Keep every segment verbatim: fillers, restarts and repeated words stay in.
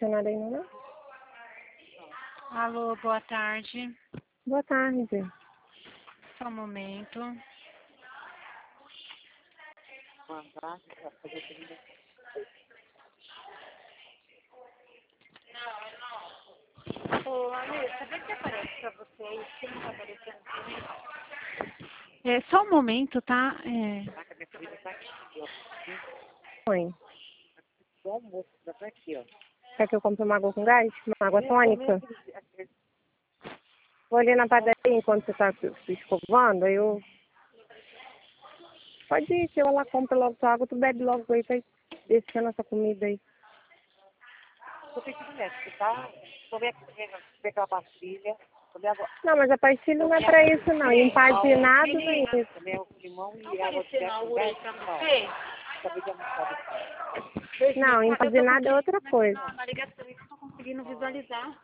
acionado ainda, não? Alô, boa tarde. Boa tarde. Só um momento. Boa tarde. Ô, Alessa, vê se aparece pra você aí, se não tá aparecendo pra mim. É, só um momento, tá? É... A minha família tá aqui, ó. Oi. O almoço já tá aqui, ó. Quer que eu compre uma água com gás? Uma água tônica? Vou ali na padaria enquanto você tá se escovando, aí eu... Pode ir, que eu lá compro logo tua água, tu bebe logo aí, vai descendo essa comida aí. Tô pensando nessa, tá? Tomei aquela pastilha, tomei água. Não, mas a pastilha não é pra isso não, empaginado não é isso. Tomei limão e Tá água de aparecendo a aura aí pra você? Acabei de almoçar. Não, empaginado é outra coisa. Não, na ligação eu não tô conseguindo visualizar.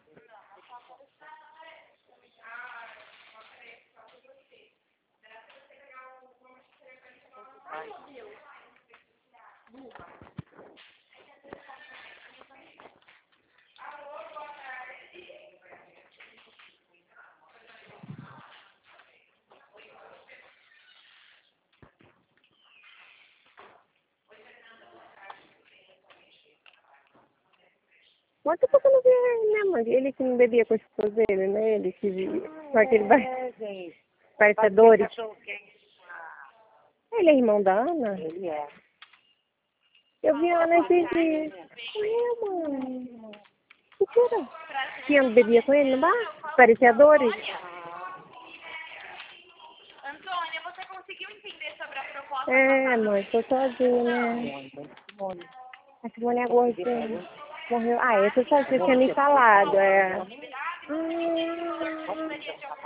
Quanto tempo eu não vi ele, né, mãe? Ele que não bebia com a esposa dele, né? Ele que vivia com aquele É, gente. parecedores. Cachorro quente. Ele é irmão da Ana? Ele é. Eu vi a Ana esses dias. Ué, mãe. Mentira. Que Ana bebia com ele no bar? Parecedores? Antônia, você conseguiu entender sobre a proposta? É, mãe, tô sozinha, né? Simone. A Simone é gordinha. Morreu. Ah, essa só você tinha me falado, é. Hum.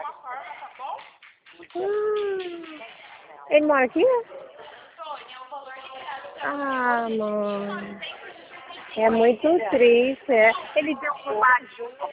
Hum. Ele mora aqui? Ah, mãe. É muito triste, é. Ele deu um